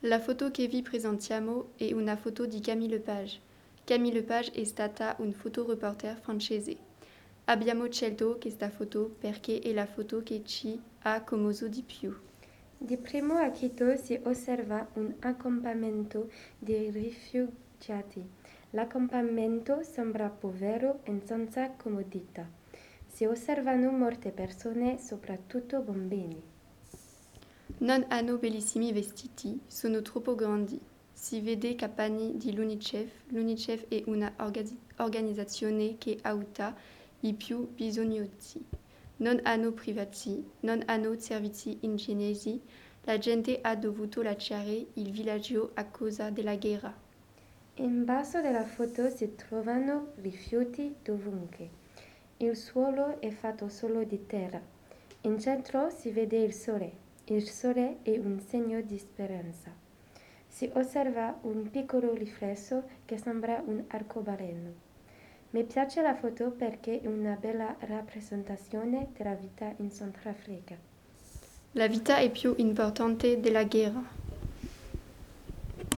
La foto che vi presentiamo è una foto di Camille Lepage. Camille Lepage è stata un fotoreporter francese. Abbiamo scelto questa foto perché è la foto che ci ha commosso di più. Di primo acchito si osserva un accampamento di rifugiati. L'accampamento sembra povero e senza comodità. Si osservano molte persone, soprattutto bambini. Non hanno bellissimi vestiti, sono troppo grandi. Si vede capanni di l'UNICEF. L'UNICEF è una organizzazione che aiuta i più bisognosi. Non hanno privati, non hanno servizi igienici. La gente ha dovuto lasciare il villaggio a causa della guerra. In basso della foto si trovano rifiuti dovunque. Il suolo è fatto solo di terra. In centro si vede il sole. Il sole è un segno di speranza. Si osserva un piccolo riflesso che sembra un arcobaleno. Mi piace la foto perché è una bella rappresentazione della vita in Centrafrica. La vita è più importante della guerra.